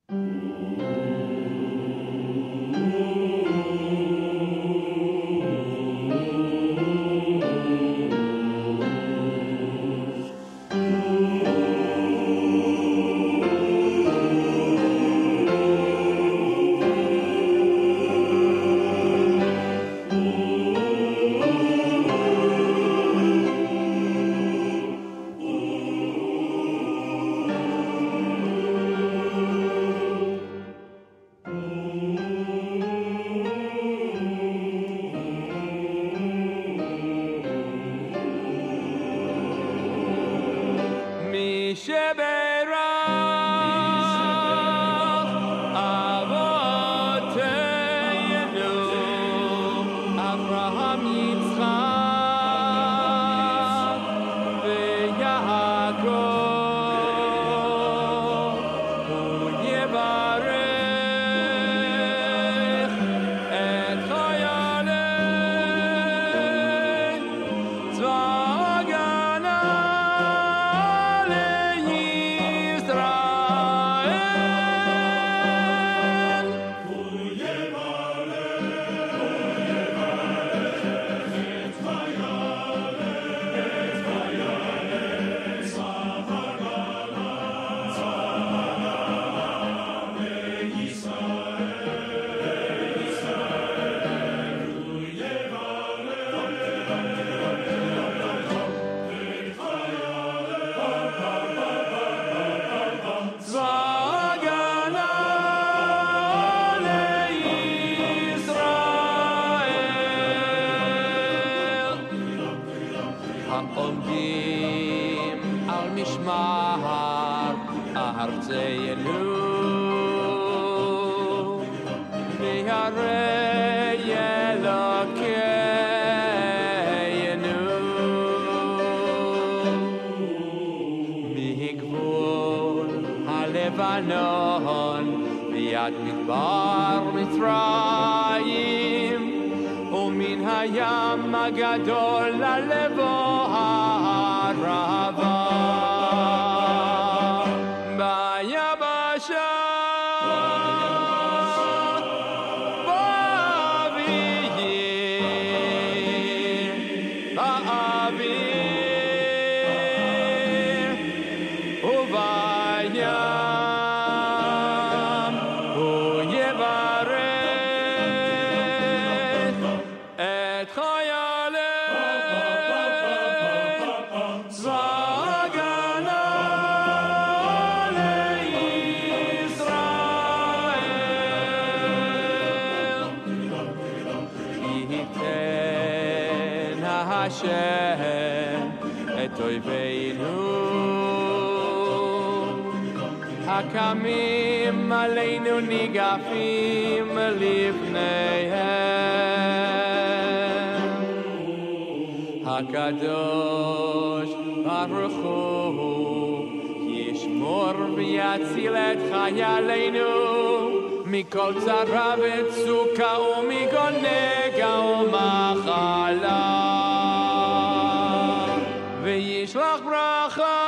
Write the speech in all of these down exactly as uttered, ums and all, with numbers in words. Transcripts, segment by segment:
הקמים עלינו ניגפים לפניהם. הקדוש ברוך הוא ישמור ויציל את חיילינו מכל צרה וצוקה ומכל נגע ומחלה, וישלח ברכה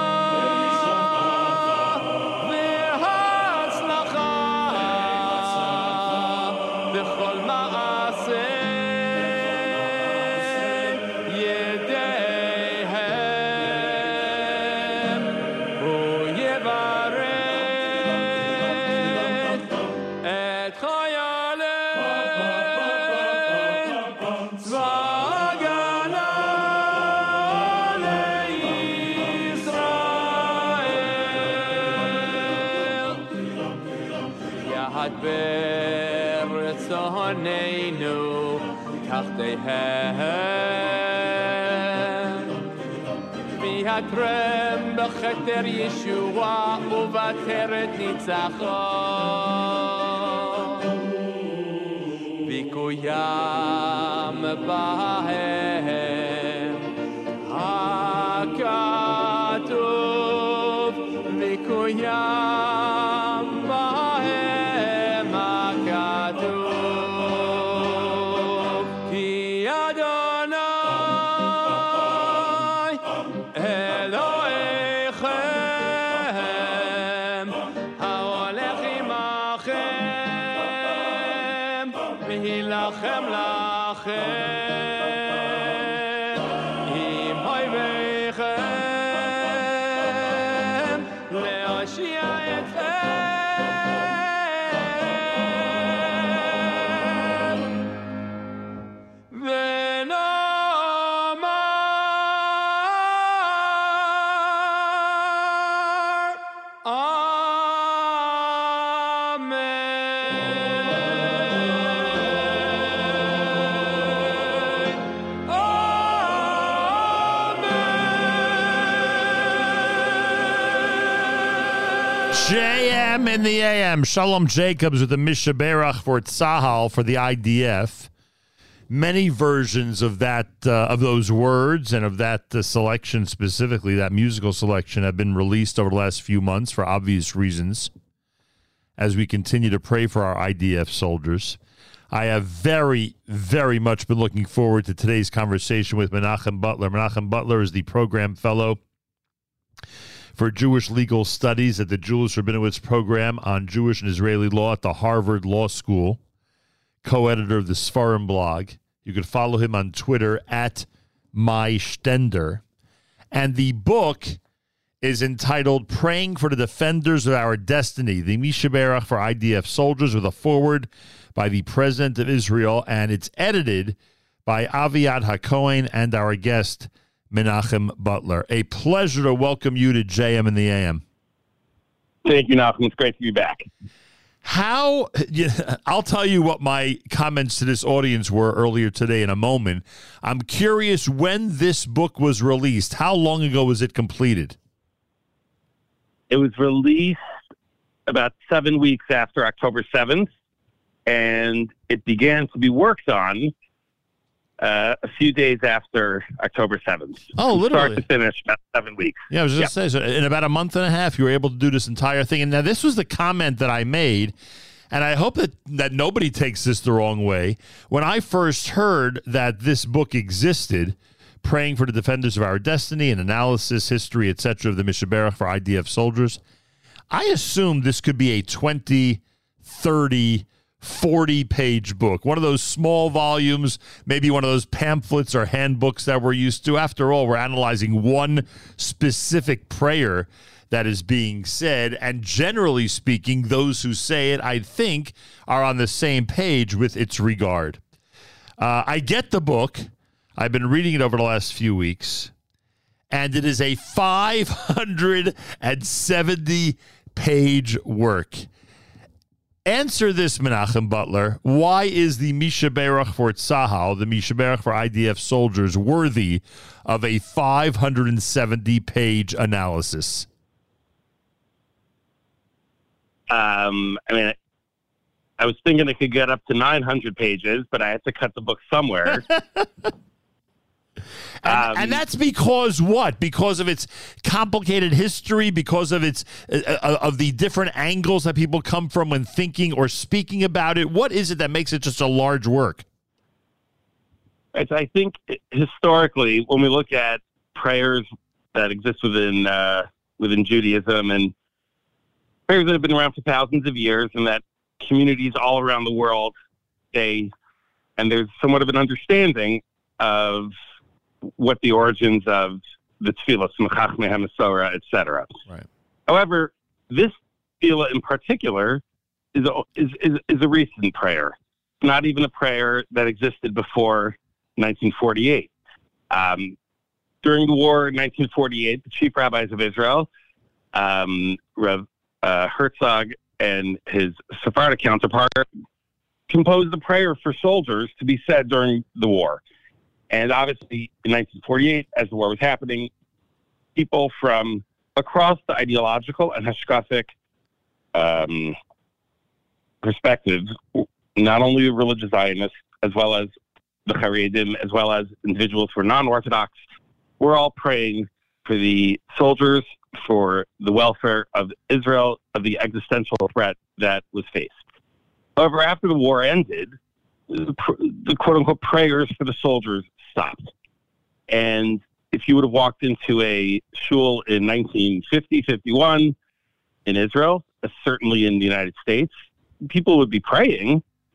ברצוננו תחתיהם, ויעטרם בכתר ישועה ובעטרת ניצחון, ויקוים בהם הכתוב, ויקוים בהם הכתוב, כי אדוני אלוהיכם ההולך עם lachem lachem im hoivechem leoshia etchem v'nomar J M in the A M. Shalom Jacobs with the Mishaberach for Tzahal for the I D F. Many versions of that, uh, of those words and of that uh, selection specifically, that musical selection, have been released over the last few months for obvious reasons as we continue to pray for our I D F soldiers. I have very, very much been looking forward to today's conversation with Menachem Butler. Menachem Butler is the program fellow for Jewish Legal Studies at the Julius Rabinowitz Program on Jewish and Israeli Law at the Harvard Law School, co-editor of the Sfarim blog. You can follow him on Twitter at MyStender. And the book is entitled Praying for the Defenders of Our Destiny, the Mishaberach for I D F Soldiers, with a foreword by the President of Israel, and it's edited by Aviad HaKohen and our guest, Menachem Butler. A pleasure to welcome you to J M in the A M. Thank you, Nachum. It's great to be back. How, I'll tell you what my comments to this audience were earlier today in a moment. I'm curious when this book was released. How long ago was it completed? It was released about seven weeks after October seventh, and it began to be worked on Uh, a few days after October seventh. Oh, literally. Start to finish, about seven weeks. Yeah, I was just Yep. going to say, so in about a month and a half, you were able to do this entire thing. And now this was the comment that I made, and I hope that, that nobody takes this the wrong way. When I first heard that this book existed, Praying for the Defenders of Our Destiny, an analysis, history, et cetera, of the Mishaberach for I D F soldiers, I assumed this could be a twenty, thirty, forty-page book, one of those small volumes, maybe one of those pamphlets or handbooks that we're used to. After all, we're analyzing one specific prayer that is being said, and generally speaking, those who say it, I think, are on the same page with its regard. Uh, I get the book. I've been reading it over the last few weeks, and it is a five hundred seventy page work. Answer this, Menachem Butler. Why is the Mishaberach for Tzahal, the Mishaberach for I D F soldiers, worthy of a five hundred seventy page analysis? Um, I mean, I was thinking it could get up to nine hundred pages, but I had to cut the book somewhere. And, Um, and that's because what? Because of its complicated history, because of its uh, uh, of the different angles that people come from when thinking or speaking about it. What is it that makes it just a large work? It's, I think historically, when we look at prayers that exist within uh, within Judaism and prayers that have been around for thousands of years, and that communities all around the world say, and there's somewhat of an understanding of what the origins of the tefillah, Smachach Mehem Masorah, et cetera. Right. However, this tefillah in particular is a, is, is is a recent prayer. It's not even a prayer that existed before nineteen forty-eight. Um, during the war in nineteen forty-eight, the chief rabbis of Israel, um, Rav uh, Herzog and his Sephardic counterpart, composed a prayer for soldiers to be said during the war. And obviously, in nineteen forty-eight, as the war was happening, people from across the ideological and hashkafic um, perspectives, not only the religious Zionists, as well as the Haredim, as well as individuals who are non-Orthodox, were all praying for the soldiers, for the welfare of Israel, of the existential threat that was faced. However, after the war ended, the, the quote-unquote prayers for the soldiers stopped. And if you would have walked into a shul in nineteen fifty, fifty-one in Israel, uh, certainly in the United States, people would be praying,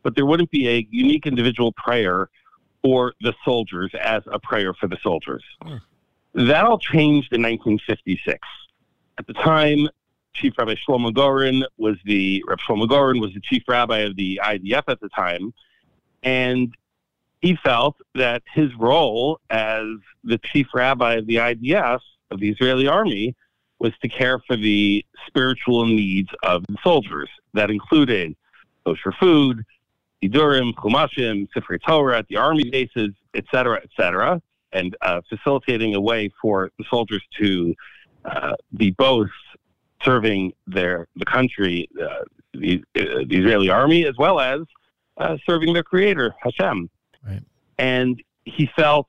but there wouldn't be a unique individual prayer for the soldiers as a prayer for the soldiers. Hmm. That all changed in nineteen fifty-six. At the time, Chief Rabbi Shlomo Goren was the Rabbi Shlomo Goren was the chief rabbi of the I D F at the time, and he felt that his role as the chief rabbi of the I D F, of the Israeli army, was to care for the spiritual needs of the soldiers. That included kosher food, Sidurim, Chumashim, Sifrei Torah at the army bases, et cetera, et cetera, and uh, facilitating a way for the soldiers to uh, be both serving their the country, uh, the, uh, the Israeli army, as well as uh, serving their creator, Hashem. Right. And he felt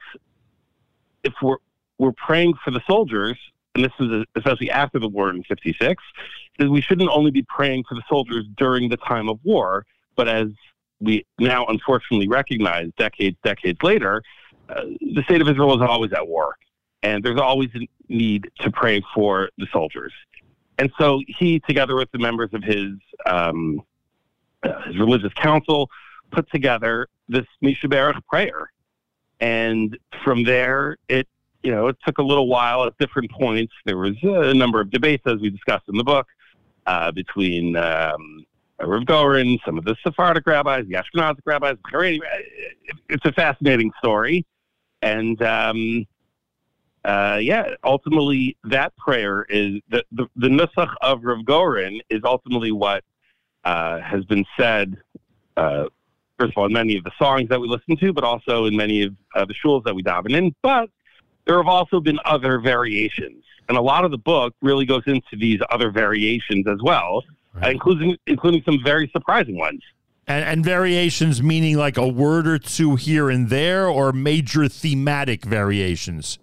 if we're, we're praying for the soldiers, and this is especially after the war in fifty-six, that we shouldn't only be praying for the soldiers during the time of war, but as we now unfortunately recognize decades, decades later, uh, the state of Israel is always at war. And there's always a need to pray for the soldiers. And so he, together with the members of his, um, uh, his religious council, put together this Mishaberach prayer. And from there, it, you know, it took a little while at different points. There was a number of debates, as we discussed in the book, uh, between um, Rav Goren, some of the Sephardic rabbis, the Ashkenazic rabbis, the Haredi. It's a fascinating story. And, um, uh, yeah, ultimately that prayer is, the, the, the Nusach of Rav Goren is ultimately what uh, has been said, uh, first of all, in many of the songs that we listen to, but also in many of uh, the shuls that we daven in. But there have also been other variations. And a lot of the book really goes into these other variations as well, right. uh, including including some very surprising ones. And, and variations meaning like a word or two here and there, or major thematic variations?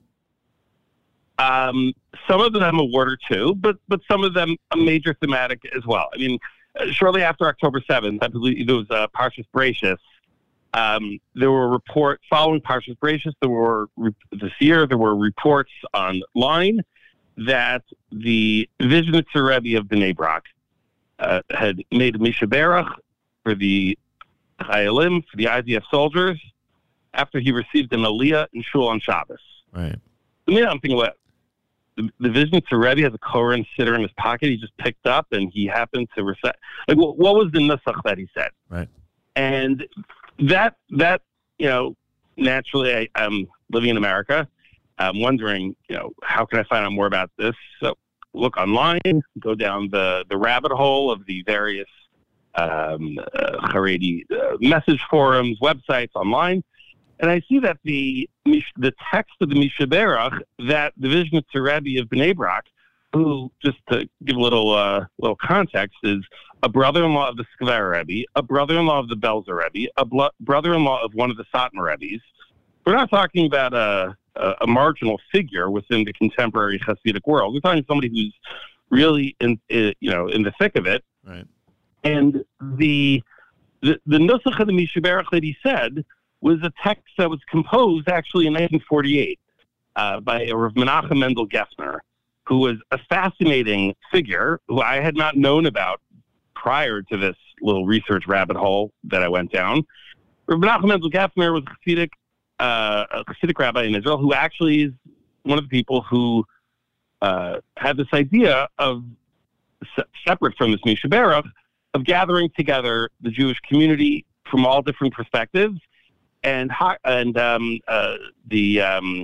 Um, some of them a word or two, but but some of them a major thematic as well. I mean, uh, shortly after October seventh, I believe it was uh, Parshas Bereishis. Um, there were reports following Parshas Bereishis. There were this year there were reports online that the Vizhnitzer Rebbe of Bnei Brak uh, had made a Mishaberach for the Chayalim, for the I D F soldiers, after he received an Aliyah in Shul on Shabbos. Right. I mean, I'm thinking, what the, the Vizhnitzer Rebbe has a Koran sitter in his pocket. He just picked up and he happened to recite. Like, what, what was the nusach that he said? Right. And that that you know, naturally, I, I'm living in America. I'm wondering, you know, how can I find out more about this? So look online, go down the, the rabbit hole of the various um, uh, Haredi uh, message forums, websites online, and I see that the the text of the Mishaberach that the Vizhnitzer Rebbe of Bnei Brak, who, just to give a little uh, little context, is a brother-in-law of the Skver Rebbe, a brother-in-law of the Belzer Rebbe, a blo- brother-in-law of one of the Satmar Rebbes. We're not talking about a, a, a marginal figure within the contemporary Hasidic world. We're talking somebody who's really in, in you know in the thick of it. Right. And the the, the Nusach of the Mishaberach that he said was a text that was composed actually in nineteen forty-eight uh, by a Rav Menachem Mendel Gessner, who was a fascinating figure who I had not known about prior to this little research rabbit hole that I went down. Rav Menachem Mendel Gessner was a Hasidic, uh, a Hasidic rabbi in Israel who actually is one of the people who uh, had this idea of, se- separate from this Mishaberach, of gathering together the Jewish community from all different perspectives, and and um, uh, the um,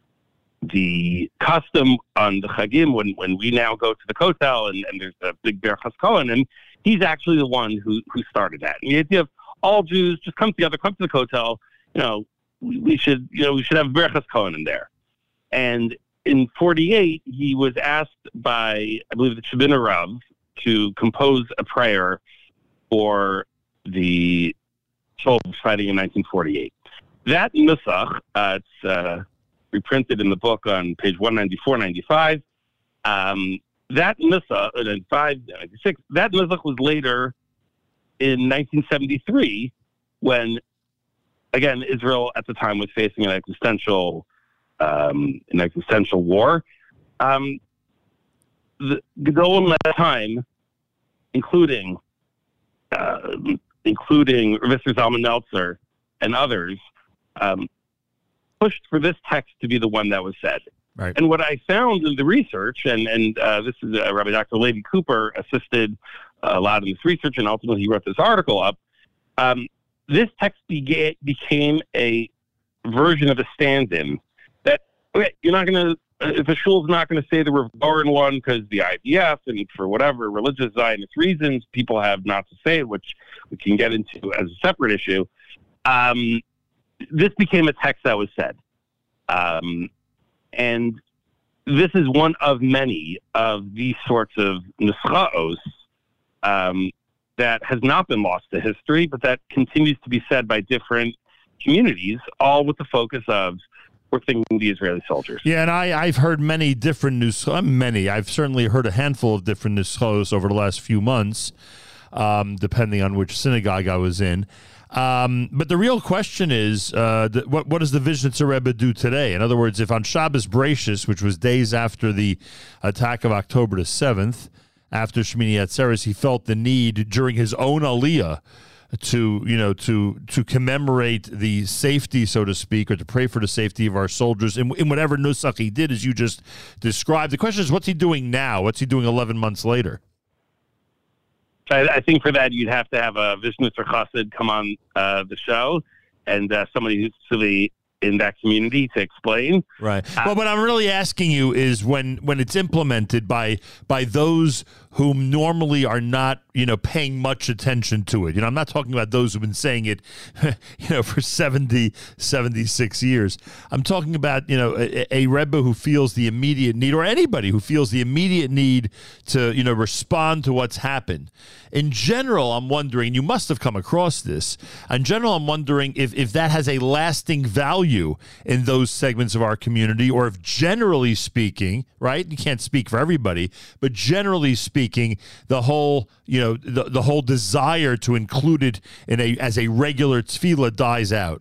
the custom on the Chagim when, when we now go to the Kotel and, and there's a big Berachas Kohen, and he's actually the one who, who started that. And the idea of all Jews just come together, come to the Kotel, you know, we, we should you know we should have Berachas Kohen in there. And in forty-eight, he was asked by, I believe, the Shabbat Rav to compose a prayer for the soldiers fighting in nineteen forty-eight. That nusach, uh, it's uh, reprinted in the book on page one ninety-four, ninety-five. Um, that nusach, uh, five ninety-six, that nusach was later in nineteen seventy-three when, again, Israel at the time was facing an existential, um, an existential war. Um, the Gedolim at that time, including uh, including Mister Zalman Meltzer and others, um, pushed for this text to be the one that was said. Right. And what I found in the research, and, and uh, this is uh, Rabbi Doctor Levi Cooper assisted a lot in this research, and ultimately he wrote this article up. Um, this text began, became a version of a stand-in that, okay, you're not going to, if a shul's not going to say the Revorin one because the I D F and for whatever religious Zionist reasons, people have not to say it, which we can get into as a separate issue. Um, this became a text that was said. Um, and this is one of many of these sorts of nuschaos um, that has not been lost to history, but that continues to be said by different communities, all with the focus of protecting the Israeli soldiers. Yeah, and I, I've heard many different news. Many. I've certainly heard a handful of different nuschos over the last few months, um, depending on which synagogue I was in. Um, but the real question is, uh, the, what what does the Vizhnitzer Rebbe do today? In other words, if on Shabbos Breishis, which was days after the attack of October the seventh, after Shmini Atzeres, he felt the need during his own Aliyah to, you know, to to commemorate the safety, so to speak, or to pray for the safety of our soldiers in, in whatever nusach he did, as you just described. The question is, what's he doing now? What's he doing eleven months later? I, I think for that, you'd have to have a Vizhnitzer Chassid come on uh, the show and uh, somebody who's really in that community to explain. Right. Uh, well, what I'm really asking you is when when it's implemented by by those whom normally are not, you know, paying much attention to it. You know, I'm not talking about those who've been saying it, you know, for seventy, seventy-six years. I'm talking about, you know, a, a Rebbe who feels the immediate need, or anybody who feels the immediate need to, you know, respond to what's happened. In general, I'm wondering, you must have come across this. In general, I'm wondering if, if that has a lasting value in those segments of our community, or if generally speaking, right, you can't speak for everybody, but generally speaking, the whole, you know, the, the whole desire to include it in a as a regular tefillah dies out.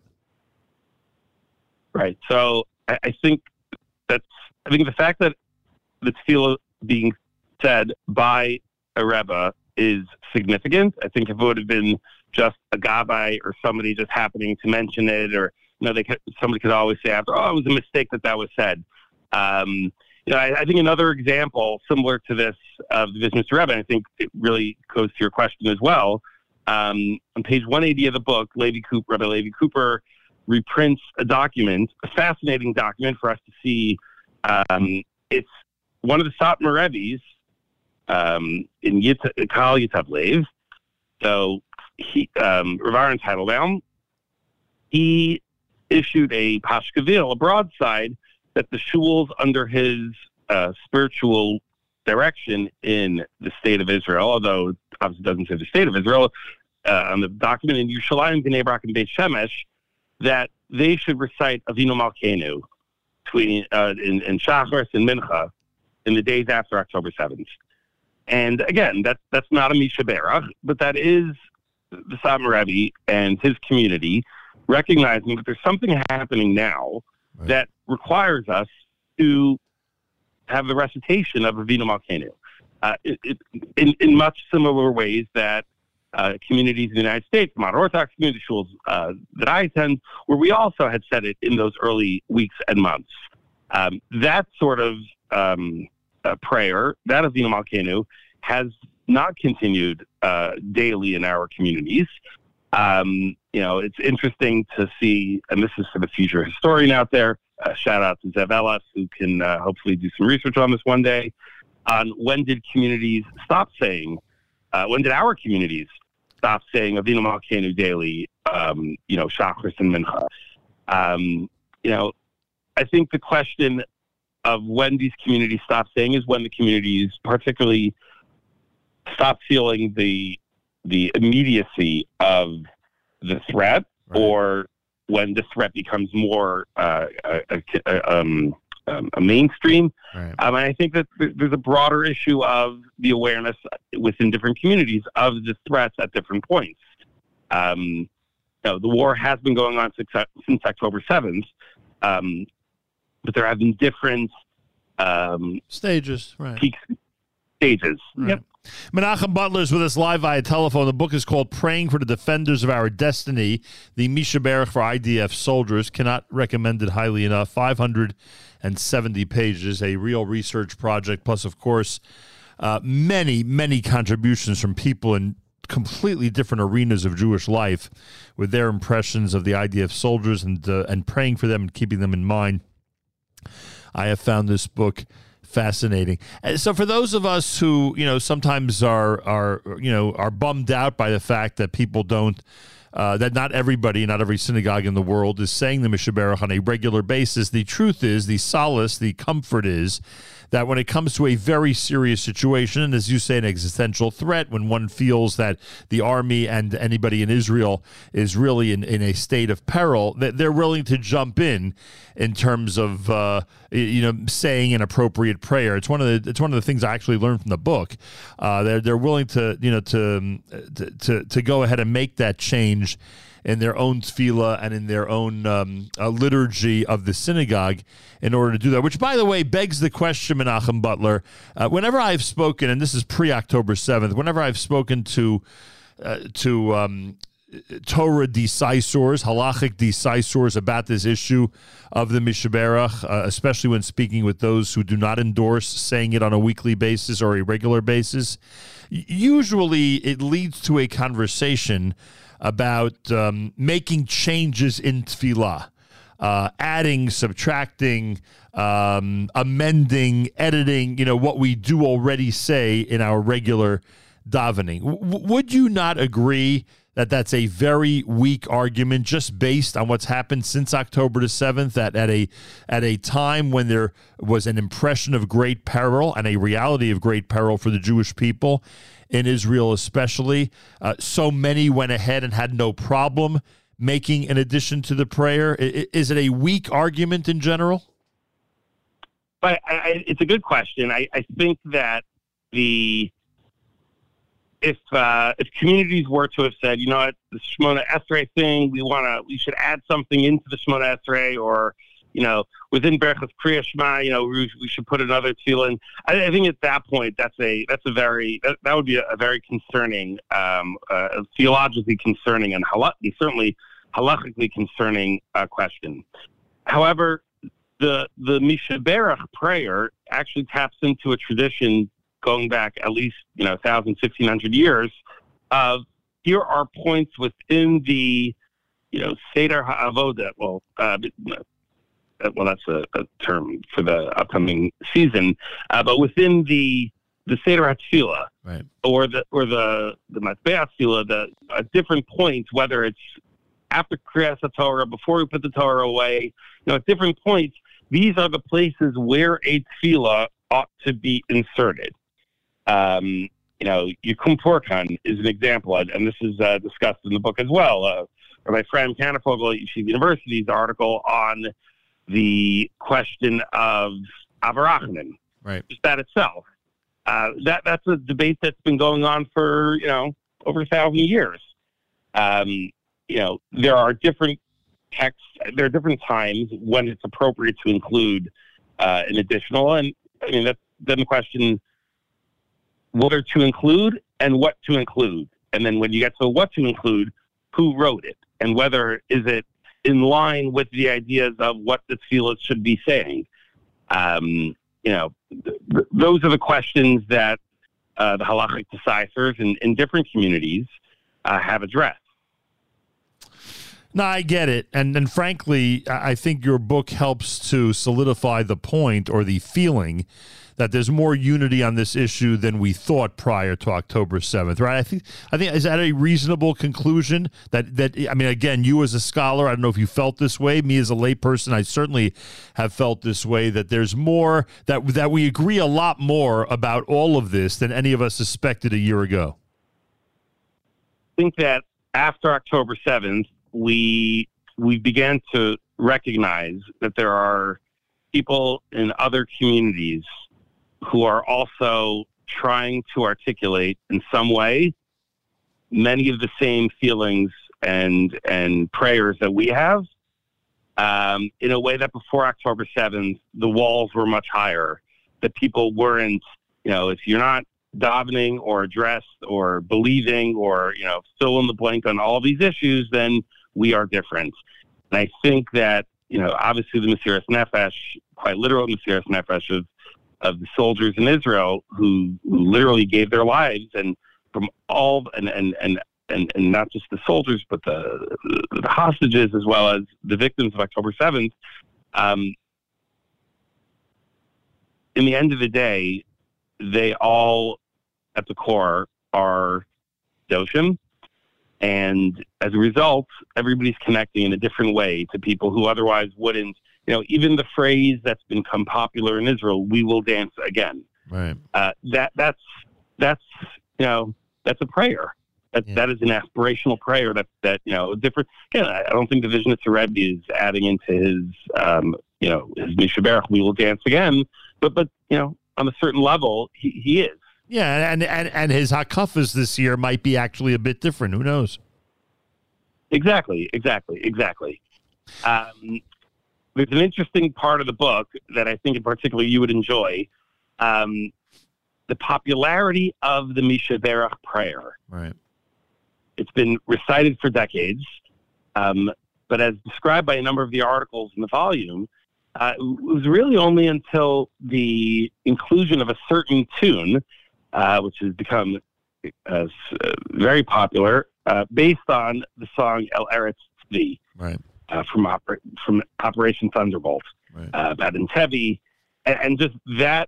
Right. So I, I think that's, I think the fact that the tefillah being said by a Rebbe is significant. I think if it would have been just a gabbai or somebody just happening to mention it, or, you know, they could, somebody could always say after, oh, it was a mistake that that was said. Um, You know, I, I think another example similar to this of the Vizhnitzer Rebbe, and I think it really goes to your question as well. Um, on page one eighty of the book, Levi Cooper, Rebbe Levi Cooper reprints a document, a fascinating document for us to see. Um, it's one of the Satmar Rebbe's um, in Yit- Kal Yitav Lev. So, he, um, Rav Aaron Teitelbaum, he issued a pashkavil, a broadside, that the shuls under his uh, spiritual direction in the state of Israel, although it obviously doesn't say the state of Israel, uh, on the document in Yerushalayim, Bnei Brak, and Beit Shemesh, that they should recite Avinu Malkeinu between uh, in, in Shacharis and Mincha in the days after October seventh. And again, that's that's not a Misha Berach, but that is the Satmar Rebbe and his community recognizing that there's something happening now right. that requires us to have the recitation of Avinu Malkeinu. Uh, it, it, in, in much similar ways that uh, communities in the United States, modern Orthodox community schools uh, that I attend, where we also had said it in those early weeks and months. Um, that sort of um, uh, prayer, that Avinu Malkeinu, has not continued uh, daily in our communities. Um, you know, it's interesting to see, and this is for the future historian out there, uh, shout out to Zev Ellis, who can uh, hopefully do some research on this one day, on when did communities stop saying, uh, when did our communities stop saying Avinu Malkeinu daily, um, you know, Shacharis and Mincha. Um, you know, I think the question of when these communities stop saying is when the communities particularly stop feeling the the immediacy of the threat, right. or when the threat becomes more uh, a, a, um, um, a mainstream. Right. Um, and I think that there's a broader issue of the awareness within different communities of the threats at different points. Um, you know, the war has been going on since, since October seventh, um, but there have been different um, stages, right? Peak stages. Right. Yep. Menachem Butler is with us live via telephone. The book is called Praying for the Defenders of Our Destiny, the Misha Berach for I D F Soldiers. Cannot recommend it highly enough. five hundred seventy pages, a real research project, plus, of course, uh, many, many contributions from people in completely different arenas of Jewish life with their impressions of the I D F soldiers and, uh, and praying for them and keeping them in mind. I have found this book fascinating. So for those of us who, you know, sometimes are, are you know, are bummed out by the fact that people don't, uh, that not everybody, not every synagogue in the world is saying the Misha Berach on a regular basis, the truth is, the solace, the comfort is that when it comes to a very serious situation, and as you say, an existential threat, when one feels that the army and anybody in Israel is really in, in a state of peril, that they're willing to jump in in terms of uh, you know saying an appropriate prayer. It's one of the it's one of the things I actually learned from the book. Uh, they're they're willing to you know to to to, to go ahead and make that change in their own tefillah and in their own um, uh, liturgy of the synagogue in order to do that, which, by the way, begs the question, Menachem Butler, uh, whenever I've spoken, and this is pre-October seventh, whenever I've spoken to uh, to um, Torah decisors, halachic decisors about this issue of the Misha Berach, uh, especially when speaking with those who do not endorse saying it on a weekly basis or a regular basis, usually it leads to a conversation about um, making changes in tefillah, uh, adding, subtracting, um, amending, editing, you know, what we do already say in our regular davening. W- would you not agree that that's a very weak argument just based on what's happened since October the seventh, that at a at a time when there was an impression of great peril and a reality of great peril for the Jewish people, in Israel especially, uh, so many went ahead and had no problem making an addition to the prayer? I, is it a weak argument in general? But I, I, it's a good question. I, I think that the if uh, if communities were to have said, you know what, the Shemona Esrei thing, we want to, we should add something into the Shemona Esrei, or you know, within Berachas Kriya Shema, you know, we, we should put another tefillah in. I, I think at that point, that's a that's a very that, that would be a, a very concerning, um, uh, theologically concerning, and, halach, and certainly halachically concerning uh, question. However, the the Misha Berach prayer actually taps into a tradition going back at least you know one thousand, fifteen hundred years of here are points within the you know Seder HaAvodah. Well. Uh, Well, that's a, a term for the upcoming season, uh, but within the the Seder HaTefillah, right, or the or the the Matbeah Tefillah, the at different points, whether it's after Kriyas HaTorah, before we put the Torah away, you know, at different points, these are the places where a tefillah ought to be inserted. Um, you know, Yikum Torkan is an example, and this is uh, discussed in the book as well. Uh, Rabbi Fran Kanafogel at Yeshiva University's article on the question of Avarachman, right? Just that itself. Uh, that that's a debate that's been going on for you know over a thousand years. Um, you know, there are different texts. There are different times when it's appropriate to include uh, an additional, and I mean that's then the question: whether to include and what to include, and then when you get to what to include, who wrote it, and whether is it in line with the ideas of what the tefillah should be saying. Um, you know, th- th- those are the questions that uh, the halachic decisors in, in different communities uh, have addressed. No, I get it. And and frankly, I think your book helps to solidify the point or the feeling that there's more unity on this issue than we thought prior to October seventh, right? I think, I think is that a reasonable conclusion? That, that I mean, again, you as a scholar, I don't know if you felt this way. Me as a layperson, I certainly have felt this way, that there's more, that that we agree a lot more about all of this than any of us suspected a year ago. I think that after October seventh, we we began to recognize that there are people in other communities who are also trying to articulate in some way many of the same feelings and and prayers that we have, um, in a way that before October seventh, the walls were much higher, that people weren't, you know, if you're not davening or dressed or believing or, you know, fill in the blank on all these issues, then we are different. And I think that, you know, obviously the Mesiras Nefesh, quite literal Mesiras Nefesh of, of the soldiers in Israel who, who literally gave their lives, and from all, and, and, and, and, and not just the soldiers, but the, the hostages as well as the victims of October seventh, um, in the end of the day, they all, at the core, are Doshim. And as a result, everybody's connecting in a different way to people who otherwise wouldn't. You know, even the phrase that's become popular in Israel, "We will dance again." Right. Uh, that that's that's you know that's a prayer. That Yeah. that is an aspirational prayer. That that you know different. Again, I don't think the Vision of Rebbe is adding into his um, you know his Mishaberach, "We will dance again." But but you know on a certain level, he, he is. Yeah, and, and, and his hakafas this year might be actually a bit different. Who knows? Exactly, exactly, exactly. Um, there's an interesting part of the book that I think in particular you would enjoy. Um, the popularity of the Mishaberach prayer. Right. It's been recited for decades, um, but as described by a number of the articles in the volume, uh, it was really only until the inclusion of a certain tune, uh, which has become uh, very popular, uh, based on the song El Eretz Tzvi, Right. uh, from, Oper- from Operation Thunderbolt, Right. uh, about Entebbe, and, and just that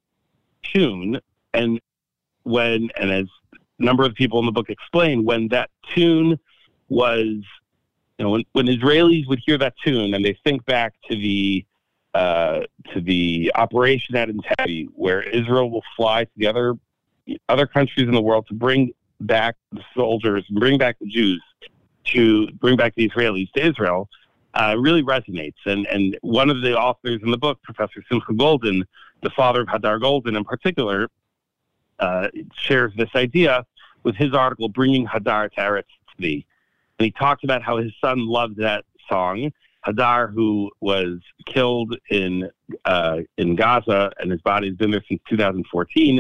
tune, and when, and as a number of people in the book explain, when that tune was, you know, when, when Israelis would hear that tune and they think back to the uh, to the operation at Entebbe, where Israel will fly to the other other countries in the world to bring back the soldiers, bring back the Jews, to bring back the Israelis to Israel, uh, really resonates. And and one of the authors in the book, Professor Simcha Golden, the father of Hadar Golden in particular, uh, shares this idea with his article, Bringing Hadar to Eretz Tzvi. And he talks about how his son loved that song. Hadar, who was killed in uh, in Gaza, and his body's been there since two thousand fourteen.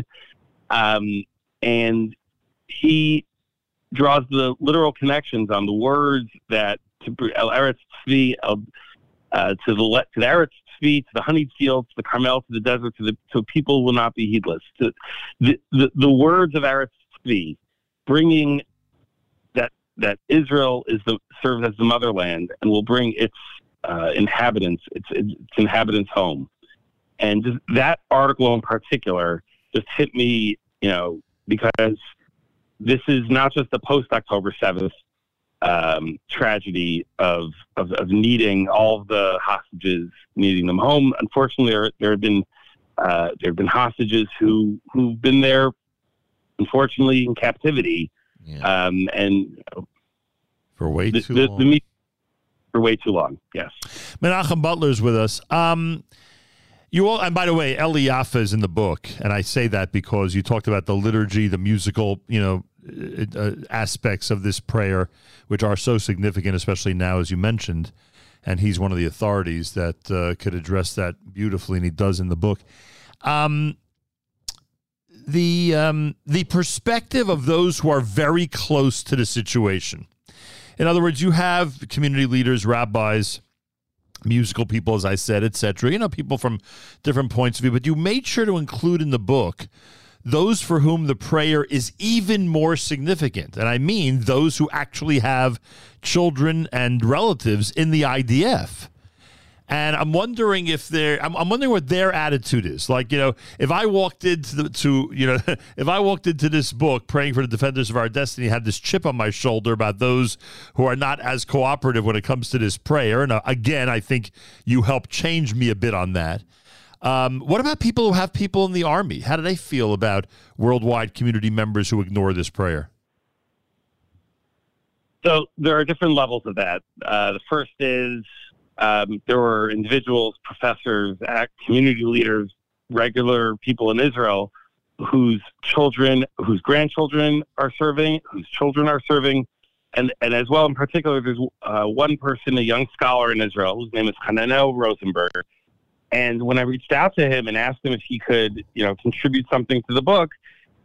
Um, and he draws the literal connections on the words that to El Eretz Tzvi, uh, to the to the Eretz Tzvi, to the honeyed field, to the Carmel, to the desert, to the to people will not be heedless. To the the, the words of Eretz Tzvi, bringing that that Israel is the serves as the motherland and will bring its uh, inhabitants, its, its inhabitants home. And just that article in particular just hit me, you know, because this is not just the post-October seventh um, tragedy of, of of needing all of the hostages, needing them home. Unfortunately, there, there have been uh, there have been hostages who who've been there, unfortunately, in captivity, Yeah. um, and For way the, too the, long. the meet for way too long. Yes. Menachem Butler's with us. Um, you all, and by the way, Eli Yaffa is in the book, and I say that because you talked about the liturgy, the musical, you know, uh, uh, aspects of this prayer, which are so significant, especially now, as you mentioned. And he's one of the authorities that uh, could address that beautifully, and he does in the book. Um, the um, the perspective of those who are very close to the situation. In other words, you have community leaders, rabbis, musical people, as I said, et cetera. You know, people from different points of view. But you made sure to include in the book those for whom the prayer is even more significant. And I mean those who actually have children and relatives in the I D F. And I'm wondering if they're, I'm, I'm wondering what their attitude is. Like, you know, if I walked into the, to, you know, if I walked into this book praying for the defenders of our destiny, had this chip on my shoulder about those who are not as cooperative when it comes to this prayer. And uh, again, I think you helped change me a bit on that. Um, what about people who have people in the army? How do they feel about worldwide community members who ignore this prayer? So there are different levels of that. Uh, the first is, Um, there were individuals, professors, act, community leaders, regular people in Israel whose children, whose grandchildren are serving, whose children are serving. And, and as well, in particular, there's uh, one person, a young scholar in Israel, whose name is Hananel Rosenberg. And when I reached out to him and asked him if he could, you know, contribute something to the book,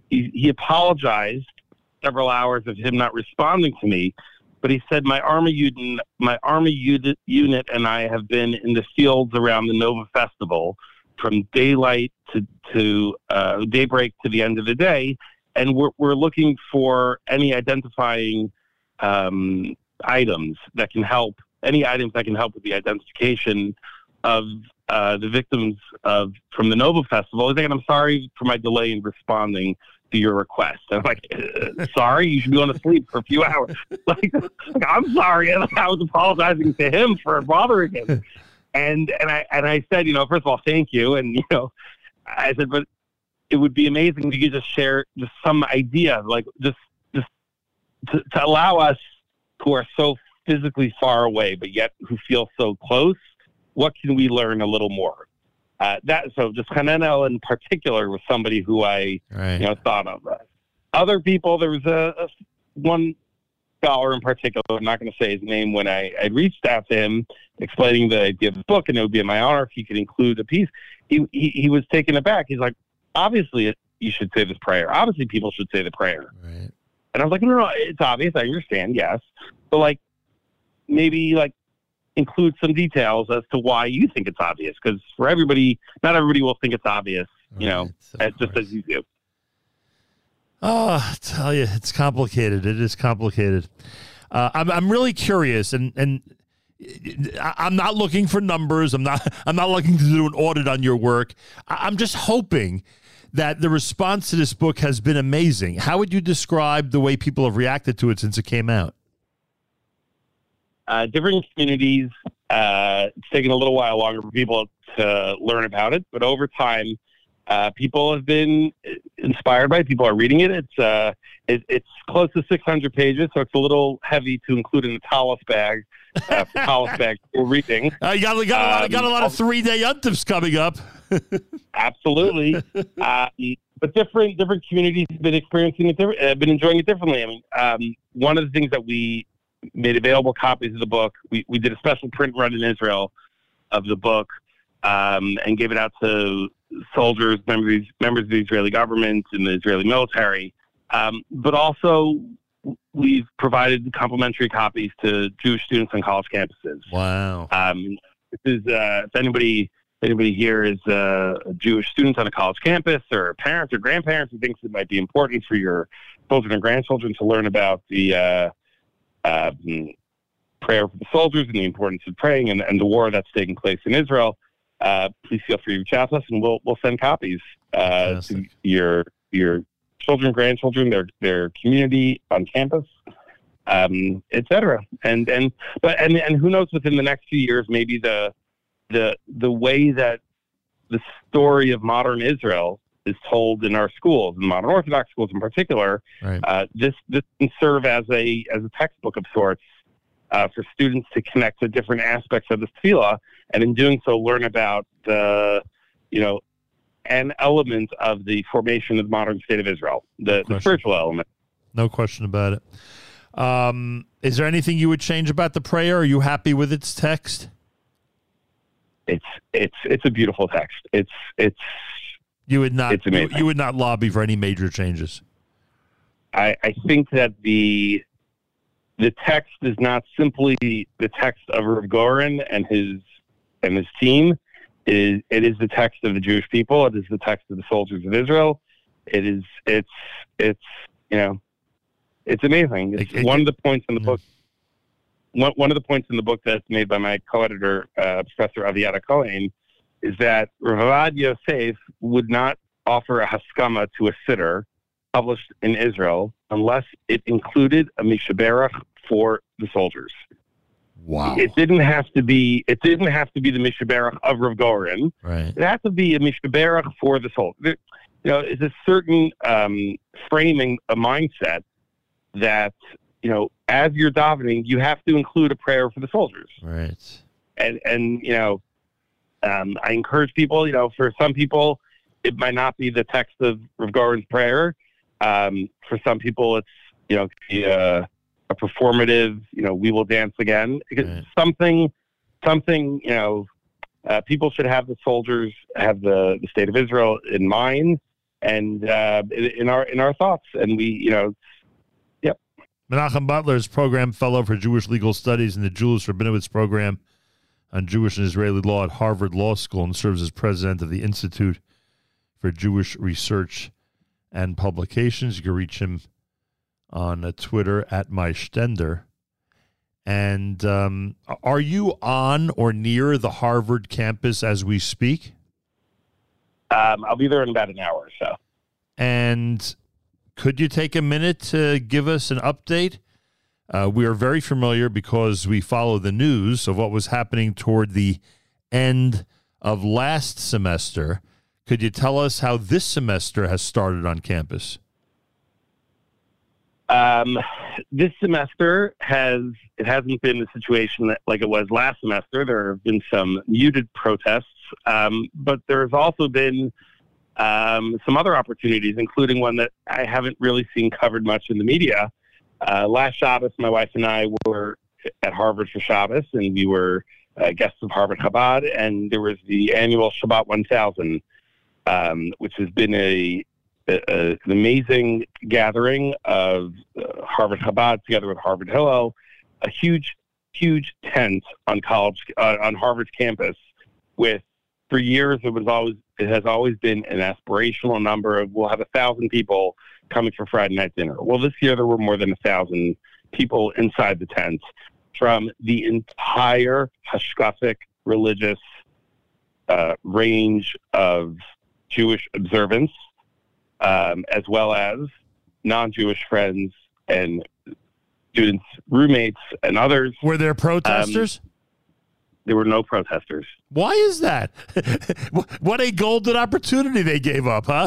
he, he apologized several hours of him not responding to me, but he said my army unit, my army unit, unit and I have been in the fields around the Nova Festival from daylight to to uh, daybreak to the end of the day, and we're we're looking for any identifying um, items that can help, any items that can help with the identification of uh, the victims of from the Nova Festival. He's like, and I'm sorry for my delay in responding to your request. And I'm like, uh, sorry, you should be going to sleep for a few hours. like, like, I'm sorry. And I was apologizing to him for bothering him. And and I and I said, you know, first of all, thank you. And you know, I said, but it would be amazing if you could just share just some idea, like just just to, to allow us who are so physically far away, but yet who feel so close. What can we learn a little more? Uh, that so just Hananel in particular was somebody who I right. you know thought of. Uh, other people, there was a, a one scholar in particular. I'm not going to say his name. When I, I reached out to him, explaining the idea of the book, and it would be in my honor if he could include a piece. He he, he was taken aback. He's like, obviously, it, you should say this prayer. Obviously, people should say the prayer. Right. And I was like, no, no, it's obvious. I understand. Yes, but like maybe like. include some details as to why you think it's obvious, because for everybody, not everybody will think it's obvious, you right, know, as, just as you do. Oh, I tell you, it's complicated. It is complicated. Uh, I'm I'm really curious, and and I'm not looking for numbers. I'm not I'm not looking to do an audit on your work. I'm just hoping that the response to this book has been amazing. How would you describe the way people have reacted to it since it came out? Uh, different communities, uh, it's taken a little while longer for people to learn about it, but over time, uh, people have been inspired by it. People are reading it. It's uh, it, it's close to six hundred pages, so it's a little heavy to include in a Tallis bag. Uh, for Tallis bag for reading. Uh, you got, got, a lot, um, got a lot of three-day yuntifs coming up. Absolutely. Uh, but different different communities have been experiencing it, different, uh, been enjoying it differently. I mean, um, one of the things that we made available copies of the book. We we did a special print run in Israel of the book um, and gave it out to soldiers, members members of the Israeli government and the Israeli military. Um, but also, we've provided complimentary copies to Jewish students on college campuses. Wow. Um, this is uh, if anybody anybody here is uh, a Jewish student on a college campus, or parents or grandparents who thinks it might be important for your children or grandchildren to learn about the uh, Um, prayer for the soldiers and the importance of praying and, and the war that's taking place in Israel, uh, please feel free to reach out to us, and we'll we'll send copies uh, to your your children, grandchildren, their their community on campus, um, et cetera. And and but and and who knows? Within the next few years, maybe the the the way that the story of modern Israel is told in our schools, in modern Orthodox schools in particular, right. uh, this this can serve as a as a textbook of sorts uh, for students to connect to different aspects of the tefillah, and in doing so, learn about the you know an element of the formation of the modern state of Israel, the, the spiritual element. No question about it. Um, is there anything you would change about the prayer? Are you happy with its text? It's it's it's a beautiful text. It's it's. You would not. It's amazing. You would not lobby for any major changes. I, I think that the the text is not simply the text of Rav Goren and his and his team. It is it is the text of the Jewish people. It is the text of the soldiers of Israel. It is it's it's you know it's amazing. It's it, it, one of the points in the book. One one of the points in the book that's made by my co-editor, uh, Professor Aviada Cohen, is that Rav Yosef would not offer a haskama to a sitter published in Israel unless it included a mishaberach for the soldiers. Wow! It didn't have to be. It didn't have to be the mishaberach of Rav Goren. Right. It had to be a mishaberach for the soldiers. You know, it's a certain um, framing, a mindset that you know, as you're davening, you have to include a prayer for the soldiers. Right. And and you know. Um, I encourage people, you know, for some people, it might not be the text of Rav Goren's prayer. Um, for some people, it's, you know, uh, a performative, you know, we will dance again. Right. Something, something, you know, uh, people should have the soldiers, have the, the state of Israel in mind. and uh, in, in our in our thoughts. And we, you know, yep. Menachem Butler is program fellow for Jewish legal studies in the Julius Rabinowitz program on Jewish and Israeli law at Harvard Law School, and serves as president of the Institute for Jewish Research and Publications. You can reach him on uh, Twitter at MyStender. And um, are you on or near the Harvard campus as we speak? Um, I'll be there in about an hour or so. And could you take a minute to give us an update? Uh, we are very familiar because we follow the news of what was happening toward the end of last semester. Could you tell us how this semester has started on campus? Um, this semester has, it hasn't been the situation that, like it was last semester. There have been some muted protests, um, but there's also been um, some other opportunities, including one that I haven't really seen covered much in the media. Uh, last Shabbos, my wife and I were at Harvard for Shabbos, and we were uh, guests of Harvard Chabad, and there was the annual Shabbat one thousand, um, which has been a A, an amazing gathering of uh, Harvard Chabad together with Harvard Hillel, a huge, huge tent on college uh, on Harvard's campus. With for years, it was always it has always been an aspirational number of we'll have a thousand people coming for Friday night dinner. Well, this year there were more than a thousand people inside the tent from the entire hashkafic religious uh, range of Jewish observance. Um, as well as non-Jewish friends and students, roommates, and others. Were there protesters? Um, there were no protesters. Why is that? What a golden opportunity they gave up, huh?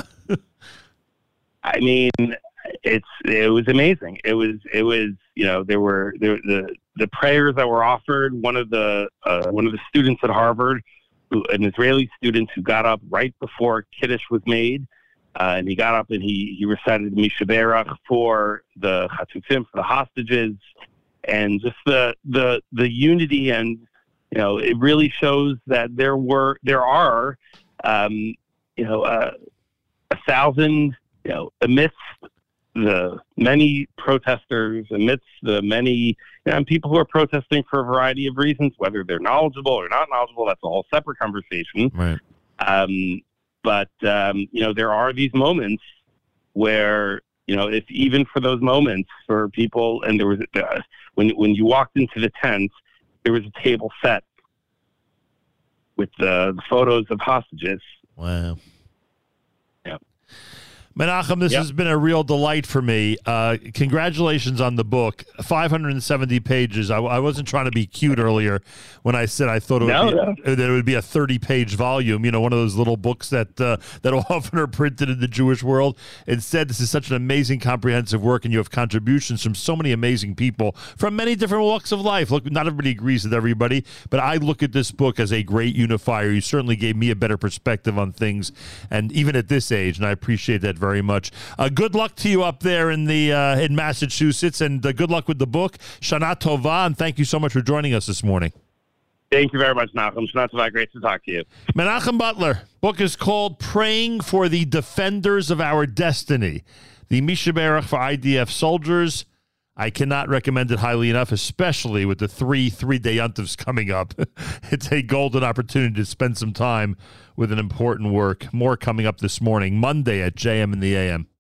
I mean, it's it was amazing. It was it was you know there were there, the the prayers that were offered. One of the uh, one of the students at Harvard, who, an Israeli student who got up right before Kiddush was made. Uh, and he got up and he, he recited Misha Berach for the Chatufim, for the hostages, and just the the the unity. And you know, it really shows that there were there are um, you know uh, a thousand you know amidst the many protesters, amidst the many you know, people who are protesting for a variety of reasons, whether they're knowledgeable or not knowledgeable. That's a whole separate conversation. Right. Um, But, um, you know, there are these moments where, you know, if even for those moments for people, and there was, uh, when when you walked into the tent, there was a table set with the, the photos of hostages. Wow. Yeah. Menachem, this yep. has been a real delight for me. Uh, congratulations on the book. five hundred seventy pages. I, I wasn't trying to be cute earlier when I said I thought it would, no, be, no. that it would be a thirty-page volume, you know, one of those little books that uh, that often are printed in the Jewish world. Instead, this is such an amazing, comprehensive work, and you have contributions from so many amazing people from many different walks of life. Look, not everybody agrees with everybody, but I look at this book as a great unifier. You certainly gave me a better perspective on things, and even at this age, and I appreciate that very much. Uh, good luck to you up there in the uh, in Massachusetts, and uh, good luck with the book. Shana Tova, and thank you so much for joining us this morning. Thank you very much, Nachum. Shana Tova, great to talk to you. Menachem Butler. Book is called Praying for the Defenders of Our Destiny, the Misha Berach for I D F soldiers. I cannot recommend it highly enough, especially with the three three-day yontifs coming up. It's a golden opportunity to spend some time with an important work. More coming up this morning, Monday at J M in the A M.